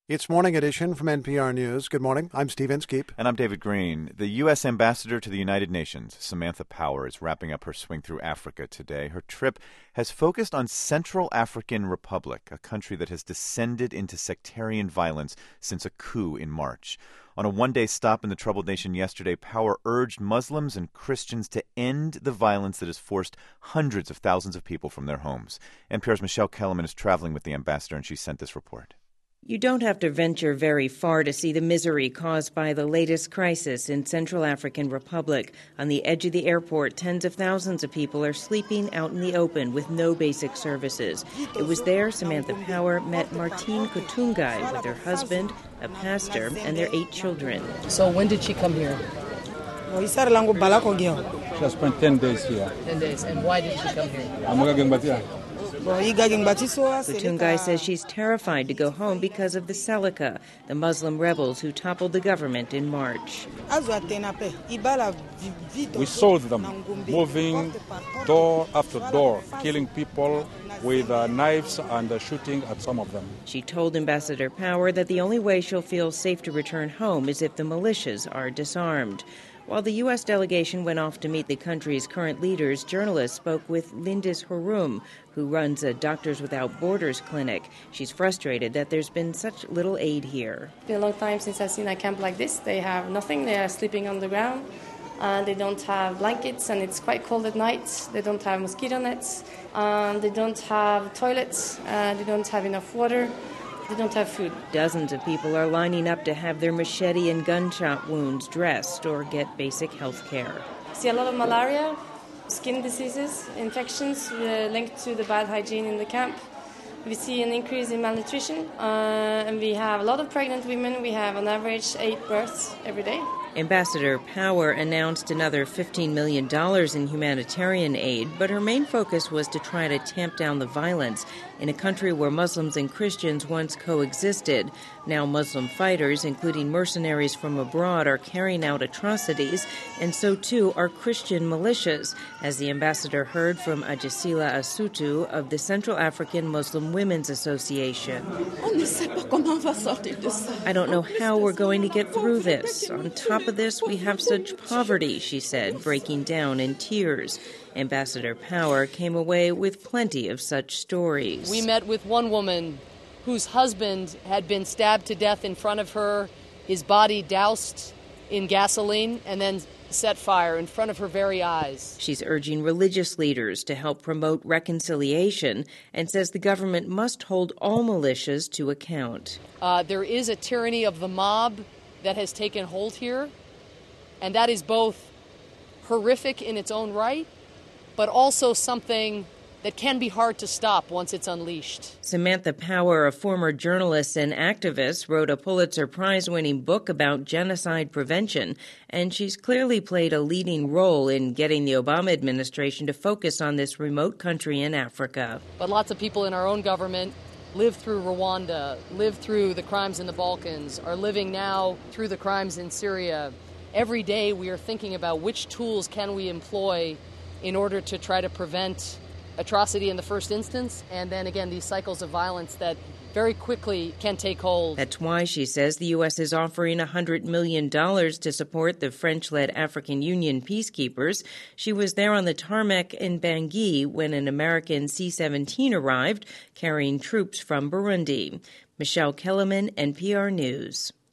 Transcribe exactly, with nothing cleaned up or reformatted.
It's Morning Edition from N P R News. Good morning. I'm Steve Inskeep. And I'm David Green. The U S ambassador to the United Nations, Samantha Power, is wrapping up her swing through Africa today. Her trip has focused on Central African Republic, a country that has descended into sectarian violence since a coup in March. On a one-day stop in the troubled nation yesterday, Power urged Muslims and Christians to end the violence that has forced hundreds of thousands of people from their homes. N P R's Michelle Kellerman is traveling with the ambassador, and she sent this report. You don't have to venture very far to see the misery caused by the latest crisis in Central African Republic. On the edge of the airport, tens of thousands of people are sleeping out in the open with no basic services. It was there Samantha Power met Martine Kutungai with her husband, a pastor, and their eight children. So when did she come here? She has spent ten days here. Ten days. And why did she come here? Kutungai says she's terrified to go home because of the Seleka, the Muslim rebels who toppled the government in March. We sold them, moving door after door, killing people with uh, knives and uh, shooting at some of them. She told Ambassador Power that the only way she'll feel safe to return home is if the militias are disarmed. While the U S delegation went off to meet the country's current leaders, journalists spoke with Lindis Harum, who runs a Doctors Without Borders clinic. She's frustrated that there's been such little aid here. It's been a long time since I've seen a camp like this. They have nothing. They are sleeping on the ground. Uh, they don't have blankets, and it's quite cold at night. They don't have mosquito nets. Um, they don't have toilets. Uh, they don't have enough water. They don't have food. Dozens of people are lining up to have their machete and gunshot wounds dressed or get basic health care. See a lot of malaria, skin diseases, infections uh, linked to the bad hygiene in the camp. We see an increase in malnutrition, uh, and we have a lot of pregnant women. We have on average eight births every day. Ambassador Power announced another fifteen million dollars in humanitarian aid, but her main focus was to try to tamp down the violence in a country where Muslims and Christians once coexisted. Now Muslim fighters, including mercenaries from abroad, are carrying out atrocities, and so too are Christian militias, as the ambassador heard from Ajasila Asutu of the Central African Muslim Women's Association. I don't know how we're going to get through this. On top of this, we have such poverty, she said, breaking down in tears. Ambassador Power came away with plenty of such stories. We met with one woman whose husband had been stabbed to death in front of her, his body doused in gasoline, and then set fire in front of her very eyes. She's urging religious leaders to help promote reconciliation and says the government must hold all militias to account. Uh, there is a tyranny of the mob that has taken hold here, and that is both horrific in its own right, but also something that can be hard to stop once it's unleashed. Samantha Power, a former journalist and activist, wrote a Pulitzer Prize-winning book about genocide prevention, and she's clearly played a leading role in getting the Obama administration to focus on this remote country in Africa. But lots of people in our own government lived through Rwanda, lived through the crimes in the Balkans, are living now through the crimes in Syria. Every day we are thinking about which tools can we employ in order to try to prevent atrocity in the first instance, and then again these cycles of violence that very quickly can take hold. That's why, she says, the U S is offering one hundred million dollars to support the French-led African Union peacekeepers. She was there on the tarmac in Bangui when an American C seventeen arrived, carrying troops from Burundi. Michelle Kellerman, N P R News.